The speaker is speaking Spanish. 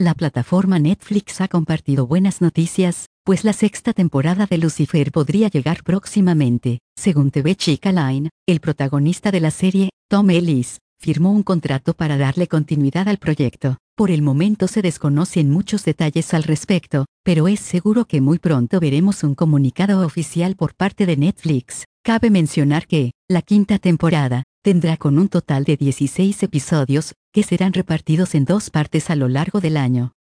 La plataforma Netflix ha compartido buenas noticias, pues la sexta temporada de Lucifer podría llegar próximamente. Según TV Chica Line, el protagonista de la serie, Tom Ellis, firmó un contrato para darle continuidad al proyecto. Por el momento se desconocen muchos detalles al respecto, pero es seguro que muy pronto veremos un comunicado oficial por parte de Netflix. Cabe mencionar que, la quinta temporada, tendrá con un total de 16 episodios, que serán repartidos en 2 partes a lo largo del año.